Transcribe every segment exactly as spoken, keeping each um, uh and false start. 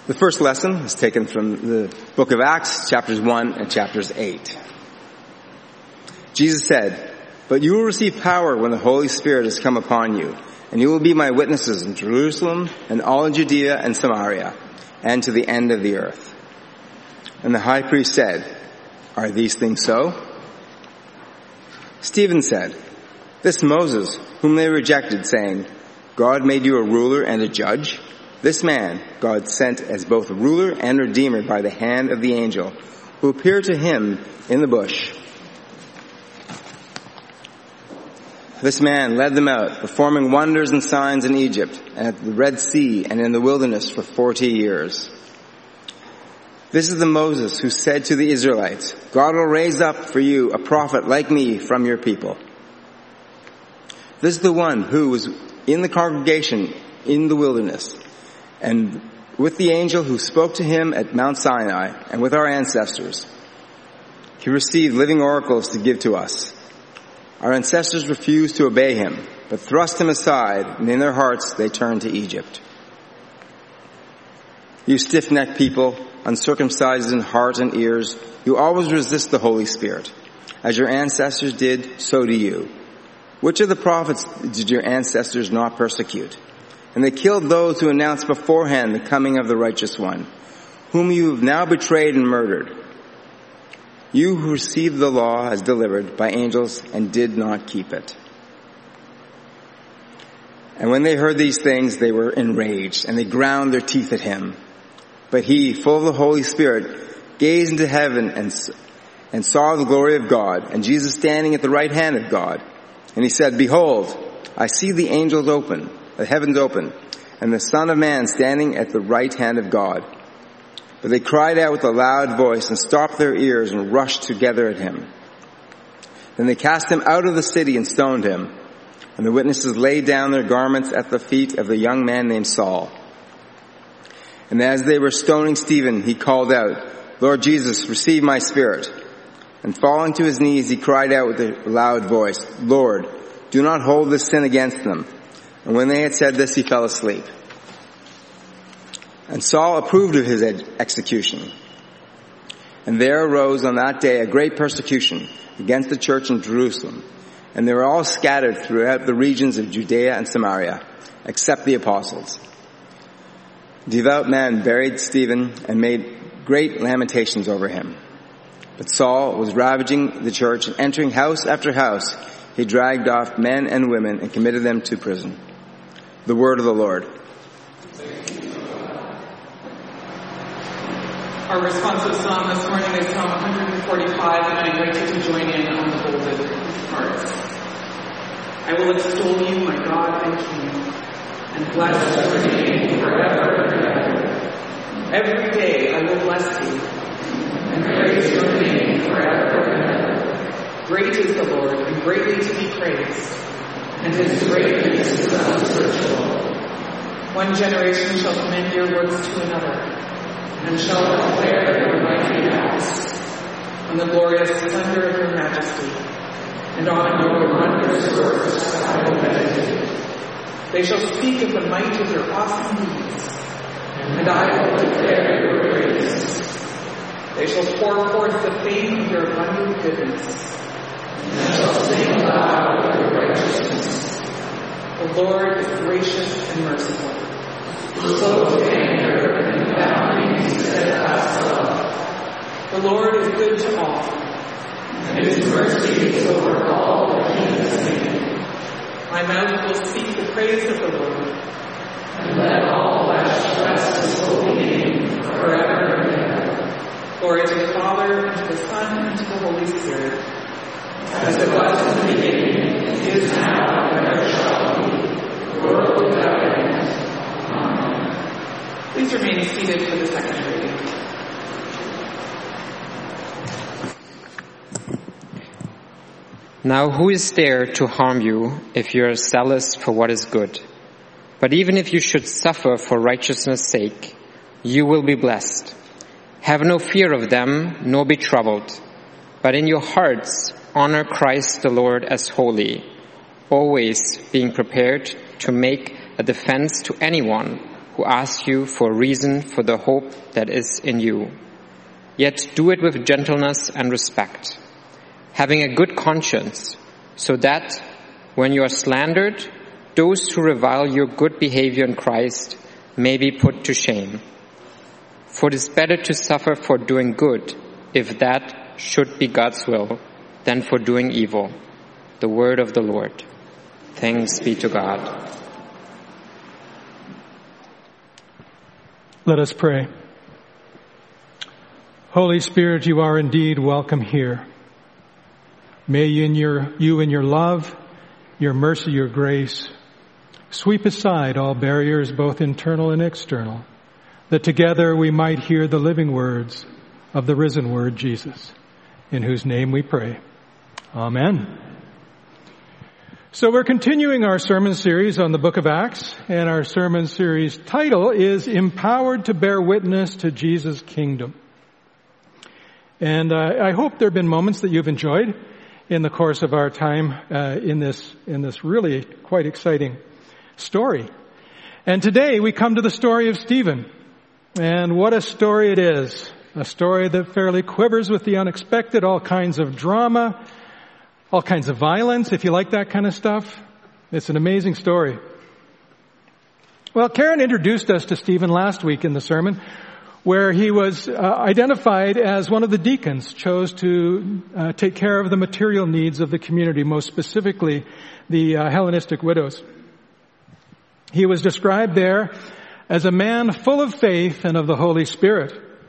The first lesson is taken from the book of Acts, chapters one and chapters eight. Jesus said, "But you will receive power when the Holy Spirit has come upon you, and you will be my witnesses in Jerusalem and all in Judea and Samaria, and to the end of the earth." And the high priest said, "Are these things so?" Stephen said, "This Moses, whom they rejected, saying, 'God made you a ruler and a judge,' this man God sent as both a ruler and redeemer by the hand of the angel who appeared to him in the bush. This man led them out, performing wonders and signs in Egypt and at the Red Sea and in the wilderness for forty years. This is the Moses who said to the Israelites, 'God will raise up for you a prophet like me from your people.' This is the one who was in the congregation in the wilderness, and with the angel who spoke to him at Mount Sinai, and with our ancestors. He received living oracles to give to us. Our ancestors refused to obey him, but thrust him aside, and in their hearts they turned to Egypt. You stiff-necked people, uncircumcised in heart and ears, you always resist the Holy Spirit. As your ancestors did, so do you. Which of the prophets did your ancestors not persecute? And they killed those who announced beforehand the coming of the righteous one, whom you have now betrayed and murdered. You who received the law as delivered by angels and did not keep it." And when they heard these things, they were enraged, and they ground their teeth at him. But he, full of the Holy Spirit, gazed into heaven and, and saw the glory of God, and Jesus standing at the right hand of God. And he said, "Behold, I see the angels open, the heavens open, and the Son of Man standing at the right hand of God." But they cried out with a loud voice and stopped their ears and rushed together at him. Then they cast him out of the city and stoned him. And the witnesses laid down their garments at the feet of the young man named Saul. And as they were stoning Stephen, he called out, "Lord Jesus, receive my spirit." And falling to his knees, he cried out with a loud voice, "Lord, do not hold this sin against them." And when they had said this, he fell asleep. And Saul approved of his execution. And there arose on that day a great persecution against the church in Jerusalem. And they were all scattered throughout the regions of Judea and Samaria, except the apostles. Devout men buried Stephen and made great lamentations over him. But Saul was ravaging the church, and entering house after house, he dragged off men and women and committed them to prison. The word of the Lord. Our responsive psalm this morning is Psalm one forty-five, and I invite you to join in on the bolded parts. I will extol you, my God and King, and bless your name forever and ever. Every day I will bless you, and praise your name forever and ever. Great is the Lord, and greatly to be praised, and his greatness is unsearchable. One generation shall commend your works to another, and shall declare your mighty acts, on the glorious splendor of your majesty, and on your wondrous works I will meditate. They shall speak of the might of your awesome deeds, and I will declare your greatness. They shall pour forth the fame of your abundant goodness, and shall sing aloud of your righteousness. The Lord is gracious and merciful, slow to anger and abounding in steadfast love. The Lord is good to all, and his mercy is over all that he has made. My mouth will speak the praise of the Lord, and let all flesh bless his holy name forever and ever. Glory to the Father, and to the Son, and to the Holy Spirit, as it was in the beginning, is now, and ever shall be, world without end. Amen. Please remain seated for the second reading. Now who is there to harm you if you are zealous for what is good? But even if you should suffer for righteousness' sake, you will be blessed. Have no fear of them, nor be troubled. But in your hearts honor Christ the Lord as holy, always being prepared to make a defense to anyone who ask you for a reason for the hope that is in you. Yet do it with gentleness and respect, having a good conscience, so that when you are slandered, those who revile your good behavior in Christ may be put to shame. For it is better to suffer for doing good, if that should be God's will, than for doing evil. The word of the Lord. Thanks be to God. Let us pray. Holy Spirit, you are indeed welcome here. May you in your, you in your love, your mercy, your grace, sweep aside all barriers, both internal and external, that together we might hear the living words of the risen Word, Jesus, in whose name we pray. Amen. So we're continuing our sermon series on the book of Acts, and our sermon series title is Empowered to Bear Witness to Jesus' Kingdom. And uh, I hope there have been moments that you've enjoyed in the course of our time uh, in this in this really quite exciting story. And today we come to the story of Stephen. And what a story it is. A story that fairly quivers with the unexpected, all kinds of drama, all kinds of violence, if you like that kind of stuff. It's an amazing story. Well, Karen introduced us to Stephen last week in the sermon, where he was uh, identified as one of the deacons, chose to uh, take care of the material needs of the community, most specifically the uh, Hellenistic widows. He was described there as a man full of faith and of the Holy Spirit.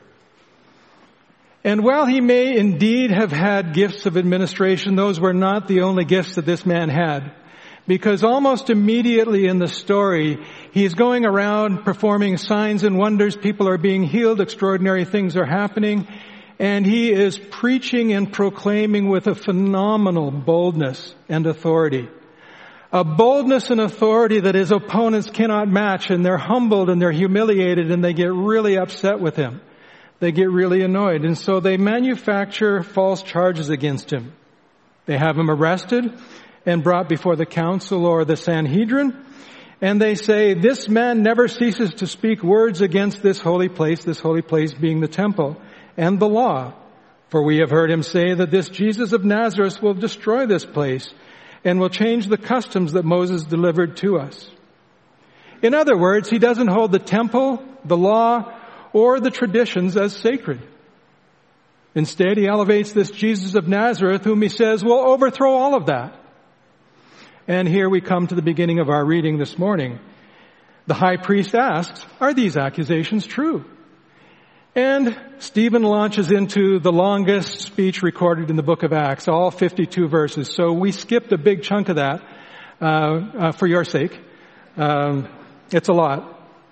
And while he may indeed have had gifts of administration, those were not the only gifts that this man had. Because almost immediately in the story, he's going around performing signs and wonders. People are being healed. Extraordinary things are happening. And he is preaching and proclaiming with a phenomenal boldness and authority. A boldness and authority that his opponents cannot match. And they're humbled and they're humiliated and they get really upset with him. They get really annoyed. And so they manufacture false charges against him. They have him arrested and brought before the council or the Sanhedrin. And they say, this man never ceases to speak words against this holy place, this holy place being the temple, and the law. For we have heard him say that this Jesus of Nazareth will destroy this place and will change the customs that Moses delivered to us. In other words, he doesn't hold the temple, the law, or the traditions as sacred. Instead, he elevates this Jesus of Nazareth, whom he says will overthrow all of that. And here we come to the beginning of our reading this morning. The high priest asks, are these accusations true? And Stephen launches into the longest speech recorded in the book of Acts, all fifty-two verses. So we skipped a big chunk of that uh, uh, for your sake. Um, it's a lot.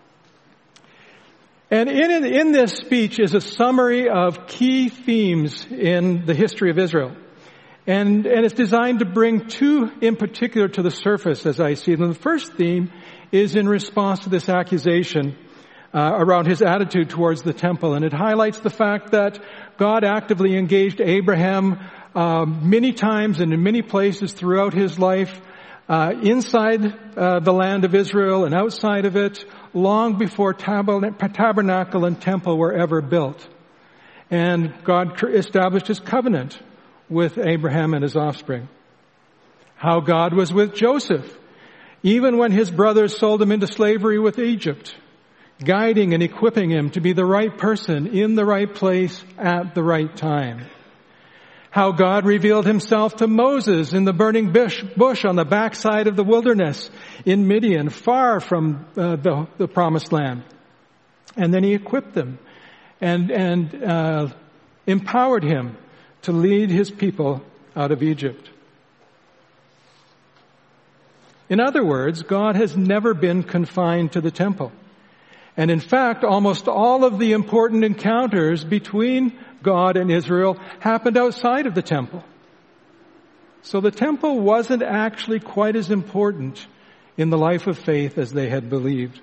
And in, in this speech is a summary of key themes in the history of Israel. And, and it's designed to bring two in particular to the surface as I see them. The first theme is in response to this accusation uh, around his attitude towards the temple. And it highlights the fact that God actively engaged Abraham uh, many times and in many places throughout his life, uh, inside uh, the land of Israel and outside of it, long before tabernacle and temple were ever built. And God established his covenant with Abraham and his offspring. How God was with Joseph, even when his brothers sold him into slavery with Egypt, guiding and equipping him to be the right person in the right place at the right time. How God revealed himself to Moses in the burning bush, bush on the backside of the wilderness in Midian, far from uh, the, the promised land. And then he equipped them and, and uh, empowered him to lead his people out of Egypt. In other words, God has never been confined to the temple. And in fact, almost all of the important encounters between God and Israel happened outside of the temple. So the temple wasn't actually quite as important in the life of faith as they had believed.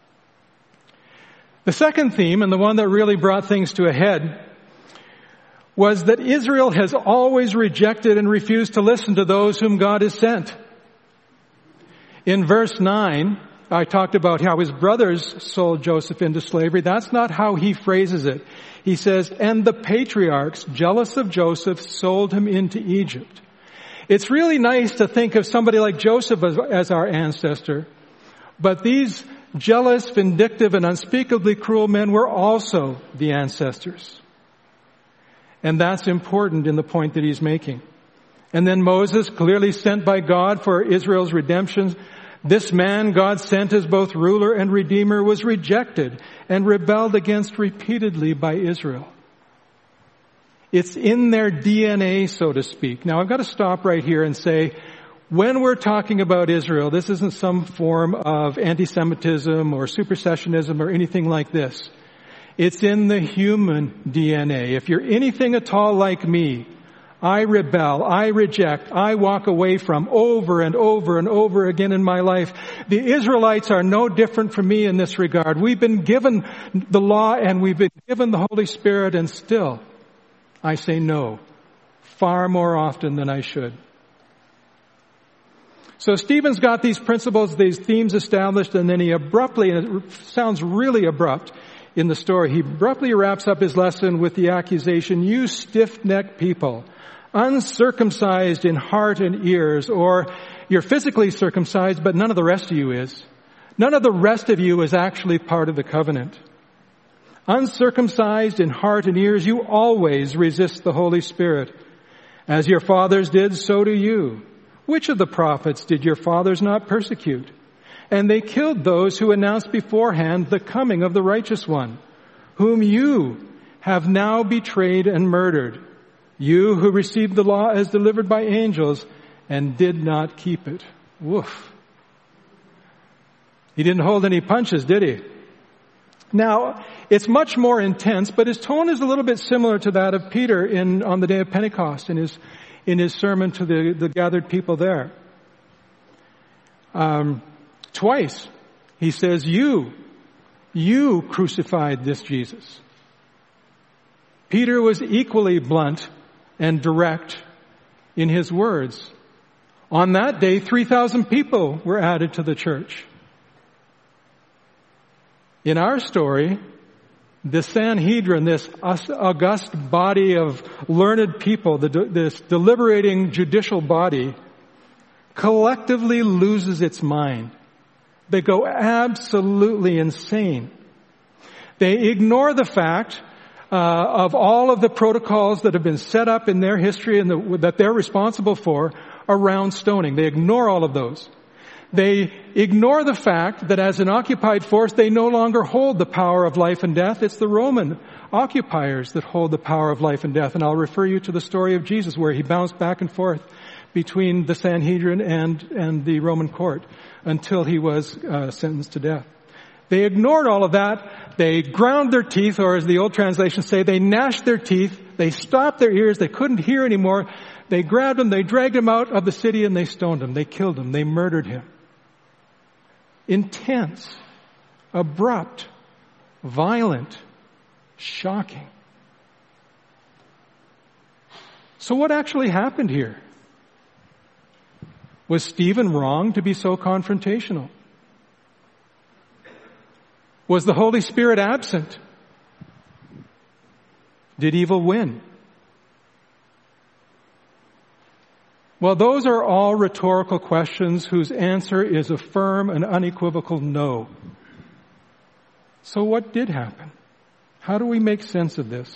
The second theme, and the one that really brought things to a head, was that Israel has always rejected and refused to listen to those whom God has sent. In verse nine I talked about how his brothers sold Joseph into slavery. That's not how he phrases it. He says, and the patriarchs, jealous of Joseph, sold him into Egypt. It's really nice to think of somebody like Joseph as, as our ancestor, but these jealous, vindictive, and unspeakably cruel men were also the ancestors. And that's important in the point that he's making. And then Moses, clearly sent by God for Israel's redemption, this man God sent as both ruler and redeemer was rejected and rebelled against repeatedly by Israel. It's in their D N A, so to speak. Now I've got to stop right here and say, when we're talking about Israel, this isn't some form of anti-Semitism or supersessionism or anything like this. It's in the human D N A. If you're anything at all like me, I rebel, I reject, I walk away from over and over and over again in my life. The Israelites are no different from me in this regard. We've been given the law and we've been given the Holy Spirit, and still I say no far more often than I should. So Stephen's got these principles, these themes established, and then he abruptly, and it sounds really abrupt in the story, he abruptly wraps up his lesson with the accusation, you stiff-necked people, uncircumcised in heart and ears, or you're physically circumcised, but none of the rest of you is. None of the rest of you is actually part of the covenant. Uncircumcised in heart and ears, you always resist the Holy Spirit. As your fathers did, so do you. Which of the prophets did your fathers not persecute? And they killed those who announced beforehand the coming of the righteous one, whom you have now betrayed and murdered. You who received the law as delivered by angels and did not keep it. Woof. He didn't hold any punches, did he? Now, it's much more intense, but his tone is a little bit similar to that of Peter in on the day of Pentecost in his in his sermon to the, the gathered people there. Um, twice he says, you, you crucified this Jesus. Peter was equally blunt and direct in his words. On that day, three thousand people were added to the church. In our story, the Sanhedrin, this august body of learned people, this deliberating judicial body, collectively loses its mind. They go absolutely insane. They ignore the fact Uh, of all of the protocols that have been set up in their history and the, that they're responsible for around stoning. They ignore all of those. They ignore the fact that as an occupied force, they no longer hold the power of life and death. It's the Roman occupiers that hold the power of life and death. And I'll refer you to the story of Jesus where he bounced back and forth between the Sanhedrin and, and the Roman court until he was uh, sentenced to death. They ignored all of that. They ground their teeth, or as the old translations say, they gnashed their teeth. They stopped their ears. They couldn't hear anymore. They grabbed him. They dragged him out of the city and they stoned him. They killed him. They murdered him. Intense, abrupt, violent, shocking. So what actually happened here? Was Stephen wrong to be so confrontational? Was the Holy Spirit absent? Did evil win? Well, those are all rhetorical questions whose answer is a firm and unequivocal no. So what did happen? How do we make sense of this?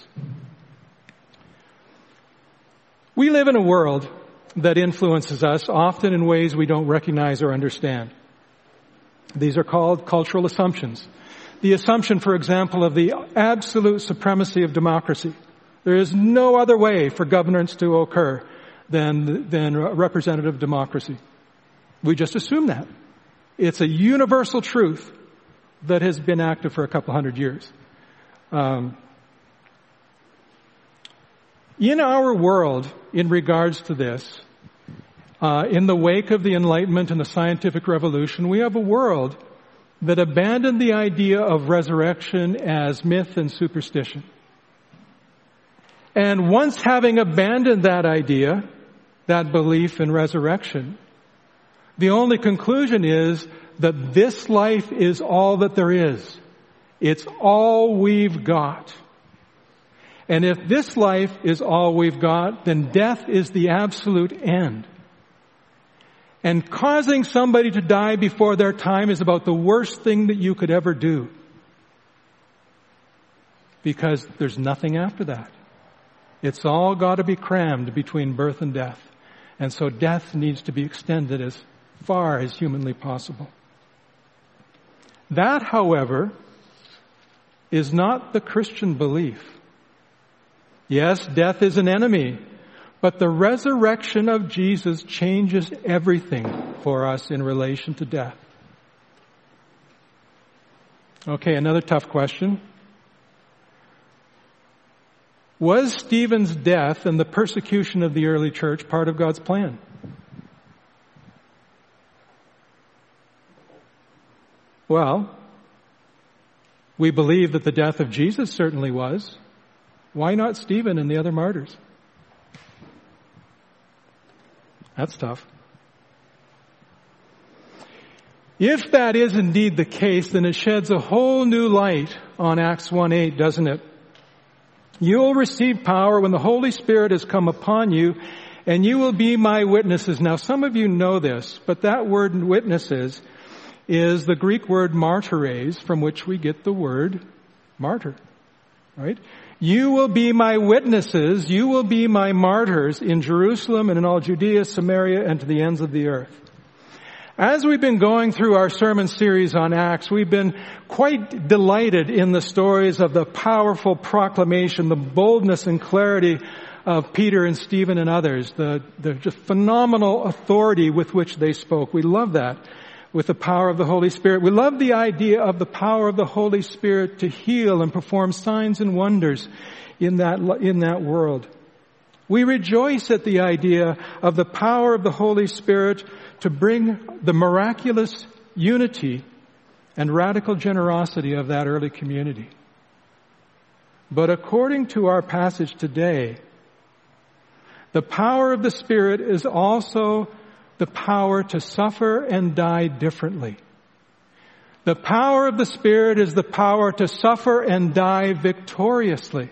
We live in a world that influences us, often in ways we don't recognize or understand. These are called cultural assumptions. The assumption, for example, of the absolute supremacy of democracy. There is no other way for governance to occur than, than representative democracy. We just assume that. It's a universal truth that has been active for a couple hundred years. Um, in our world, in regards to this, uh, in the wake of the Enlightenment and the scientific revolution, we have a world that abandoned the idea of resurrection as myth and superstition. And once having abandoned that idea, that belief in resurrection, The only conclusion is that this life is all that there is. It's all we've got. And if this life is all we've got, then death is the absolute end. And causing somebody to die before their time is about the worst thing that you could ever do. Because there's nothing after that. It's all got to be crammed between birth and death. And so death needs to be extended as far as humanly possible. That, however, is not the Christian belief. Yes, death is an enemy, but the resurrection of Jesus changes everything for us in relation to death. Okay, another tough question. Was Stephen's death and the persecution of the early church part of God's plan? Well, we believe that the death of Jesus certainly was. Why not Stephen and the other martyrs? That's tough. If that is indeed the case, then it sheds a whole new light on Acts one eight, doesn't it? You will receive power when the Holy Spirit has come upon you, and you will be my witnesses. Now, some of you know this, but that word witnesses is the Greek word martyres, from which we get the word martyr, right? You will be my witnesses, you will be my martyrs in Jerusalem and in all Judea, Samaria, and to the ends of the earth. As we've been going through our sermon series on Acts, we've been quite delighted in the stories of the powerful proclamation, the boldness and clarity of Peter and Stephen and others, the, the just phenomenal authority with which they spoke. We love that with the power of the Holy Spirit. We love the idea of the power of the Holy Spirit to heal and perform signs and wonders in that, in that world. We rejoice at the idea of the power of the Holy Spirit to bring the miraculous unity and radical generosity of that early community. But according to our passage today, the power of the Spirit is also the power to suffer and die differently. The power of the Spirit is the power to suffer and die victoriously.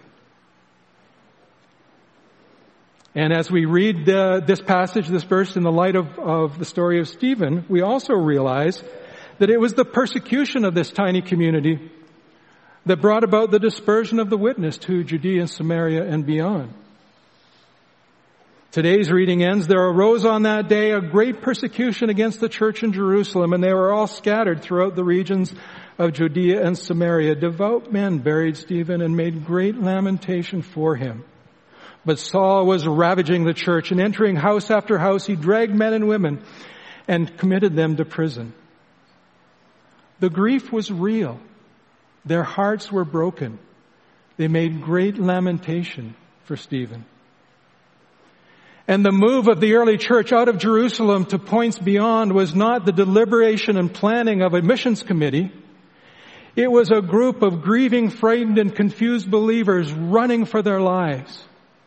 And as we read uh, this passage, this verse, in the light of, of the story of Stephen, we also realize that it was the persecution of this tiny community that brought about the dispersion of the witness to Judea and Samaria and beyond. Today's reading ends, there arose on that day a great persecution against the church in Jerusalem, and they were all scattered throughout the regions of Judea and Samaria. Devout men buried Stephen and made great lamentation for him. But Saul was ravaging the church, and entering house after house, he dragged men and women and committed them to prison. The grief was real. Their hearts were broken. They made great lamentation for Stephen. And the move of the early church out of Jerusalem to points beyond was not the deliberation and planning of a missions committee. It was a group of grieving, frightened, and confused believers running for their lives.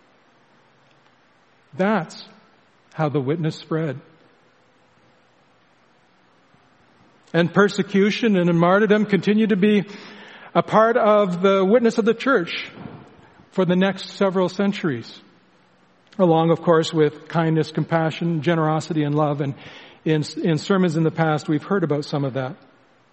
That's how the witness spread. And persecution and martyrdom continue to be a part of the witness of the church for the next several centuries. Along, of course, with kindness, compassion, generosity, and love. And in, in sermons in the past, we've heard about some of that.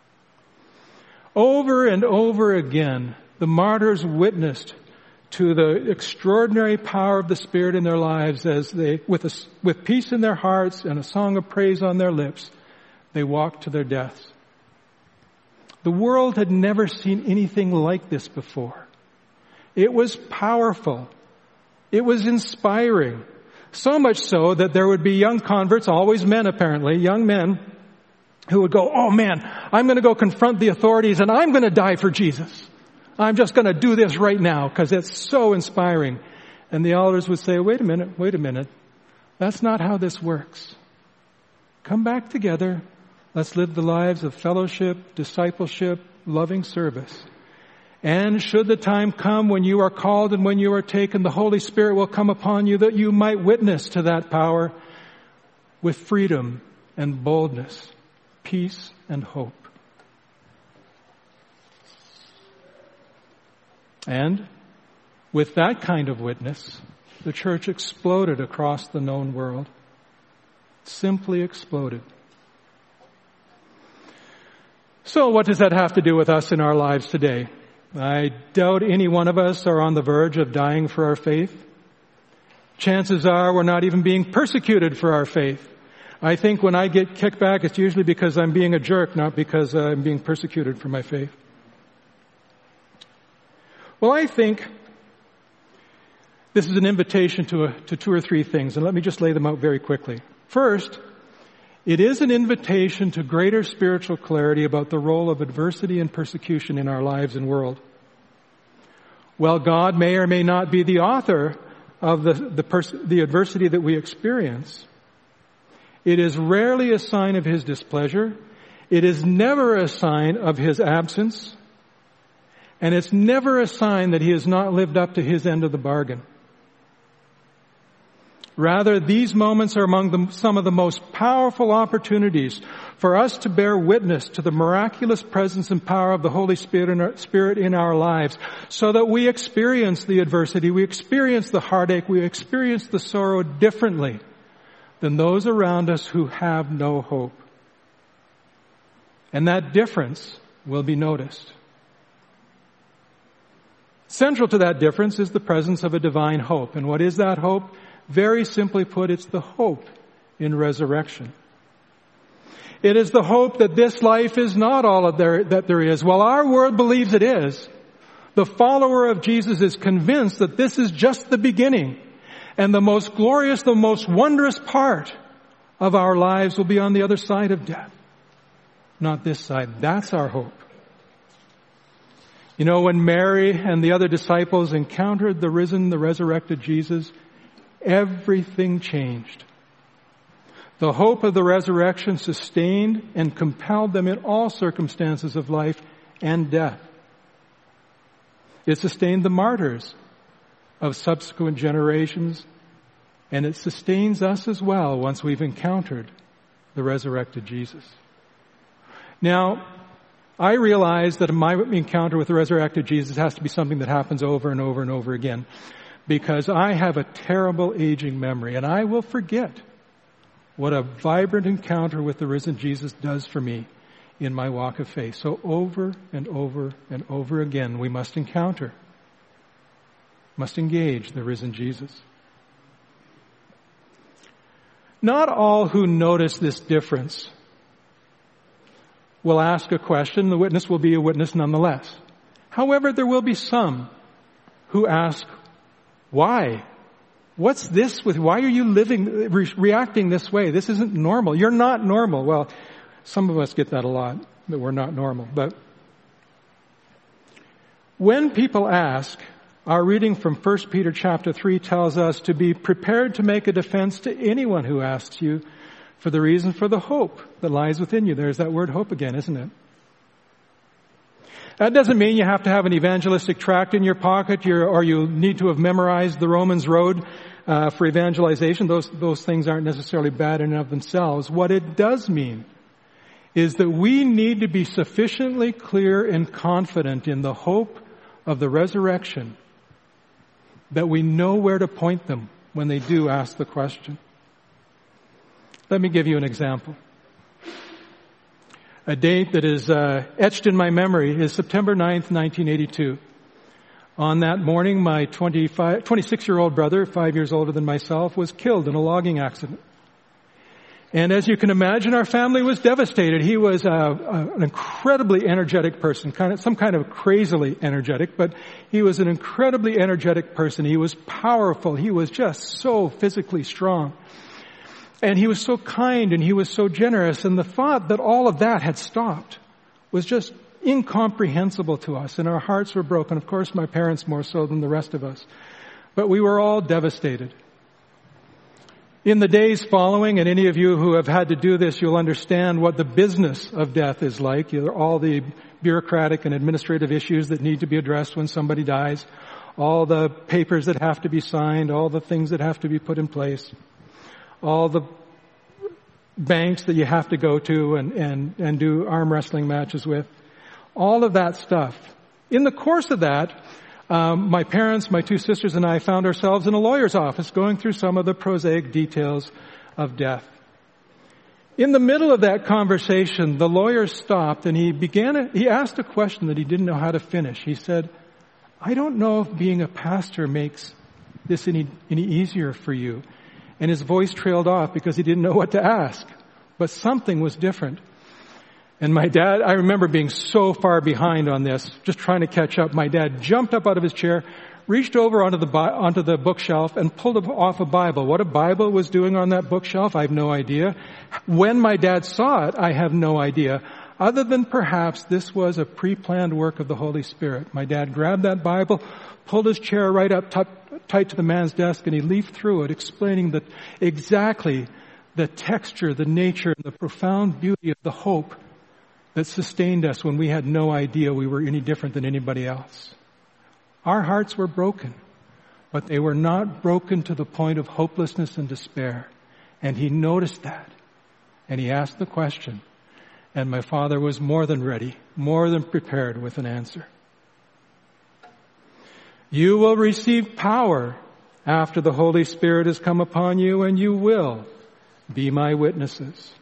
Over and over again, the martyrs witnessed to the extraordinary power of the Spirit in their lives as they, with, a, with peace in their hearts and a song of praise on their lips, they walked to their deaths. The world had never seen anything like this before. It was powerful. It was inspiring. So much so that there would be young converts, always men apparently, young men, who would go, oh man, I'm going to go confront the authorities and I'm going to die for Jesus. I'm just going to do this right now because it's so inspiring. And the elders would say, wait a minute, wait a minute. That's not how this works. Come back together. Let's live the lives of fellowship, discipleship, loving service. And should the time come when you are called and when you are taken, the Holy Spirit will come upon you that you might witness to that power with freedom and boldness, peace and hope. And with that kind of witness, the church exploded across the known world. Simply exploded. So what does that have to do with us in our lives today? I doubt any one of us are on the verge of dying for our faith. Chances are we're not even being persecuted for our faith. I think when I get kicked back, it's usually because I'm being a jerk, not because I'm being persecuted for my faith. Well, I think this is an invitation to, a, to two or three things, and let me just lay them out very quickly. First, it is an invitation to greater spiritual clarity about the role of adversity and persecution in our lives and world. While God may or may not be the author of the, the, pers- the adversity that we experience, it is rarely a sign of His displeasure. It is never a sign of His absence. And it's never a sign that He has not lived up to His end of the bargain. Rather, these moments are among the, some of the most powerful opportunities for us to bear witness to the miraculous presence and power of the Holy Spirit in our, Spirit in our lives, so that we experience the adversity, we experience the heartache, we experience the sorrow differently than those around us who have no hope. And that difference will be noticed. Central to that difference is the presence of a divine hope. And what is that hope? Very simply put, it's the hope in resurrection. It is the hope that this life is not all of there, that there is. While our world believes it is, the follower of Jesus is convinced that this is just the beginning. And the most glorious, the most wondrous part of our lives will be on the other side of death. Not this side. That's our hope. You know, when Mary and the other disciples encountered the risen, the resurrected Jesus, everything changed. The hope of the resurrection sustained and compelled them in all circumstances of life and death. It sustained the martyrs of subsequent generations, and it sustains us as well once we've encountered the resurrected Jesus. Now, I realize that my encounter with the resurrected Jesus has to be something that happens over and over and over again, because I have a terrible aging memory, and I will forget what a vibrant encounter with the risen Jesus does for me in my walk of faith. So over and over and over again, we must encounter, must engage the risen Jesus. Not all who notice this difference will ask a question. The witness will be a witness nonetheless. However, there will be some who ask, why? What's this with, why are you living, re- reacting this way? This isn't normal. You're not normal. Well, some of us get that a lot, that we're not normal. But when people ask, our reading from First Peter chapter three tells us to be prepared to make a defense to anyone who asks you for the reason for the hope that lies within you. There's that word hope again, isn't it? That doesn't mean you have to have an evangelistic tract in your pocket, or you need to have memorized the Romans Road uh, for evangelization. Those, those things aren't necessarily bad in and of themselves. What it does mean is that we need to be sufficiently clear and confident in the hope of the resurrection that we know where to point them when they do ask the question. Let me give you an example. A date that is uh, etched in my memory is September ninth, nineteen eighty-two. On that morning, my twenty-five, twenty-six-year-old brother, five years older than myself, was killed in a logging accident. And as you can imagine, our family was devastated. He was uh, uh, an incredibly energetic person, kind of some kind of crazily energetic, but he was an incredibly energetic person. He was powerful. He was just so physically strong. And he was so kind and he was so generous. And the thought that all of that had stopped was just incomprehensible to us. And our hearts were broken. Of course, my parents more so than the rest of us. But we were all devastated. In the days following, and any of you who have had to do this, you'll understand what the business of death is like. All the bureaucratic and administrative issues that need to be addressed when somebody dies. All the papers that have to be signed. All the things that have to be put in place. All the banks that you have to go to and, and, and do arm wrestling matches with. All of that stuff. In the course of that, um, my parents, my two sisters, and I found ourselves in a lawyer's office going through some of the prosaic details of death. In the middle of that conversation, the lawyer stopped and he began, a, he asked a question that he didn't know how to finish. He said, I don't know if being a pastor makes this any, any easier for you. And his voice trailed off because he didn't know what to ask. But something was different. And my dad, I remember being so far behind on this, just trying to catch up. My dad jumped up out of his chair, reached over onto the onto the bookshelf and pulled off a Bible. What a Bible was doing on that bookshelf, I have no idea. When my dad saw it, I have no idea. Other than perhaps this was a pre-planned work of the Holy Spirit. My dad grabbed that Bible, pulled his chair right up t- tight to the man's desk, and he leafed through it, explaining that exactly the texture, the nature, and the profound beauty of the hope that sustained us when we had no idea we were any different than anybody else. Our hearts were broken, but they were not broken to the point of hopelessness and despair. And he noticed that, and he asked the question, and my father was more than ready, more than prepared with an answer. You will receive power after the Holy Spirit has come upon you, and you will be my witnesses.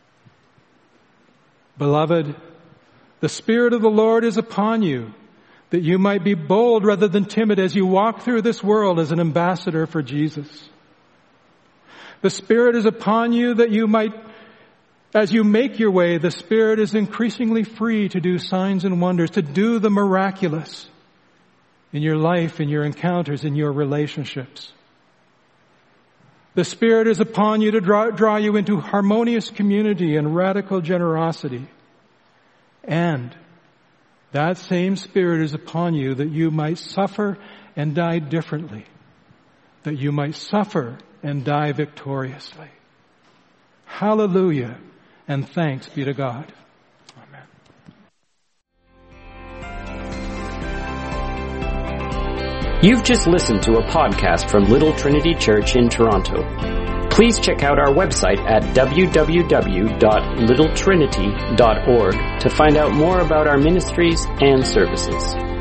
Beloved, the Spirit of the Lord is upon you, that you might be bold rather than timid as you walk through this world as an ambassador for Jesus. The Spirit is upon you that you might, as you make your way, the Spirit is increasingly free to do signs and wonders, to do the miraculous in your life, in your encounters, in your relationships. The Spirit is upon you to draw, draw you into harmonious community and radical generosity. And that same Spirit is upon you that you might suffer and die differently, that you might suffer and die victoriously. Hallelujah, and thanks be to God. Amen. You've just listened to a podcast from Little Trinity Church in Toronto. Please check out our website at w w w dot little trinity dot org to find out more about our ministries and services.